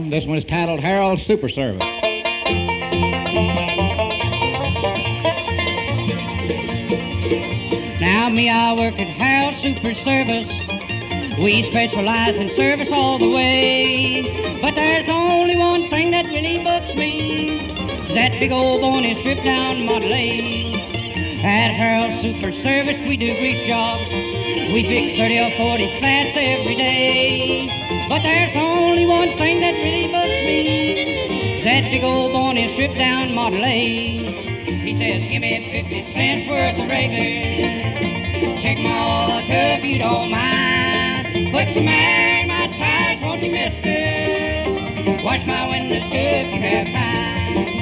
This one is titled Harold's Super Service. Now me, I work at Harold's Super Service. We specialize in service all the way. But there's only one thing that really bugs me. That big old bony strip down Model A. At Harold's Super Service we do grease jobs. We fix 30 or 40 flats every day. But there's only one thing that really bugs me. That big old bony strip down Model A. He says, give me 50 cents worth of regular. Check my auto if you don't mind. Put some air in my tires, won't you, mister? Wash my windows too if you have time.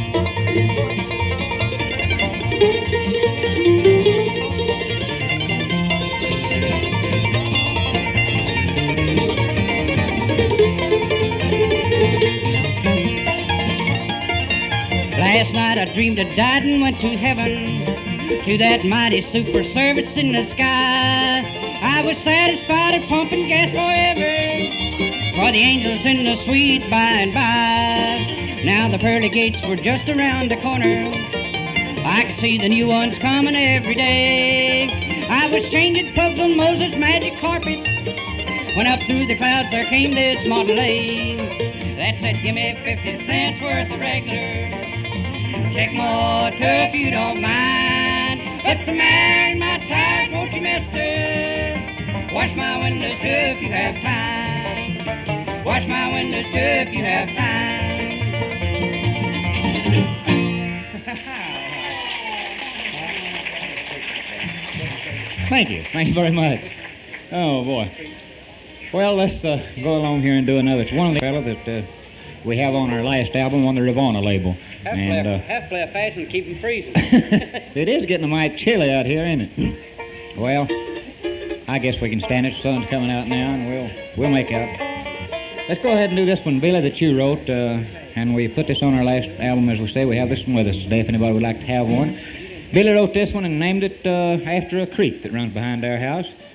Last night I dreamed I died and went to heaven, to that mighty super service in the sky. I was satisfied at pumping gas forever, for the angels in the sweet by and by. Now the pearly gates were just around the corner. I could see the new ones coming every day. I was changing plugs on Moses' magic carpet, when up through the clouds there came this Model A. That said, give me 50 cents worth of regular. Check more too if you don't mind. Put some air in my tires, won't you, mister? Wash my windows too if you have time. Wash my windows too if you have time. Thank you. Thank you very much. Oh, boy. Well, let's go along here and do another. It's one of the fellows that we have on our last album on the Ravona label. Have to play a fast and keep them freezing. It is getting a mite chilly out here, isn't it? Well, I guess we can stand it. The sun's coming out now, and we'll make out. Let's go ahead and do this one, Billy, that you wrote, and we put this on our last album, as we say. We have this one with us today if anybody would like to have one. Billy wrote this one and named it after a creek that runs behind our house.